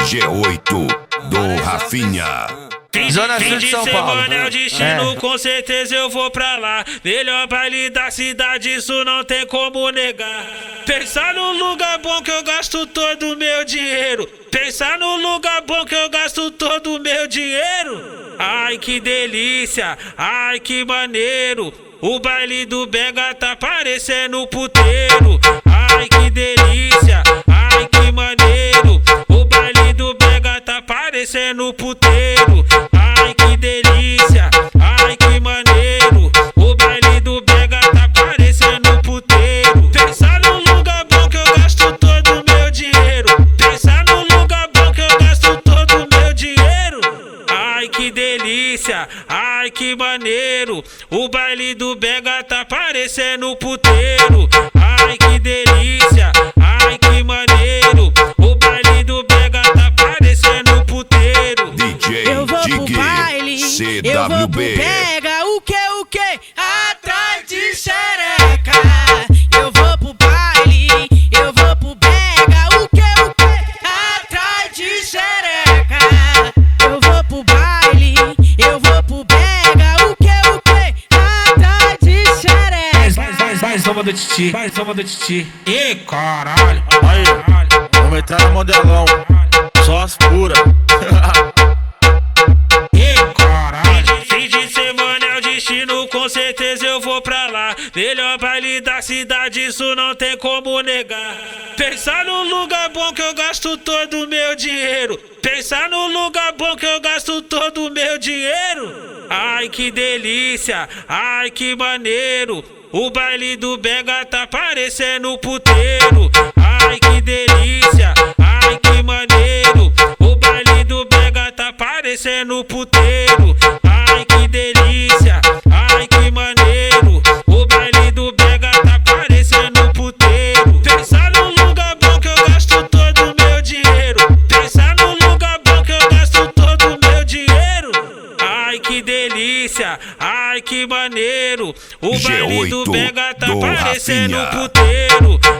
G8 do Rafinha. Zona Sul de São Paulo. Semana é o destino, com certeza eu vou pra lá. Melhor baile da cidade, isso não tem como negar. Pensar num lugar bom que eu gasto todo o meu dinheiro. Pensar num lugar bom que eu gasto todo o meu dinheiro. Ai que delícia, ai que maneiro. O baile do Benga tá parecendo puteiro. Ai que delícia, ai que maneiro. O baile do Benga tá parecendo puteiro. Ai que delícia, ai que maneiro. O baile do Benga tá parecendo puteiro. Pensar num lugar bom que eu gasto todo o meu dinheiro. Pensar num lugar bom que eu gasto todo o meu dinheiro. Ai que delícia, ai que maneiro. O baile do Benga tá parecendo puteiro. Ai que delícia, ai que maneiro. O baile do Benga tá parecendo puteiro. DJ Eu vou pro Dig baile, eu vou pro CWB. Pega o que? Atrás de xereca. Eu vou pro baile, eu vou pro Pega o que? Atrás de xereca. Eu vou pro baile, eu vou pro Pega o que? Atrás de xereca. Vai, soma do Titi, vai, soma do Titi. Ih, caralho. Aí, vamos entrar no modelão. Só as puras. Ih, caralho. Fim de semana é o destino, com certeza eu vou pra lá. Melhor baile da cidade, isso não tem como negar. Pensar num lugar bom que eu gasto todo o meu dinheiro. Pensar num lugar bom que eu gasto todo o meu dinheiro. Ai que delícia, ai que maneiro. O baile do Benga tá parecendo puteiro. Ai que delícia, ai que maneiro. O baile do Benga tá parecendo puteiro. Ai que delícia, ai que maneiro. O baile do Benga tá parecendo puteiro. Pensar num lugar bom que eu gasto todo o meu dinheiro. Pensar num lugar bom que eu gasto todo o meu dinheiro. Ai que delícia, ai que maneiro. O baile do G8 Benga tá do parecendo Rafinha. puteiro.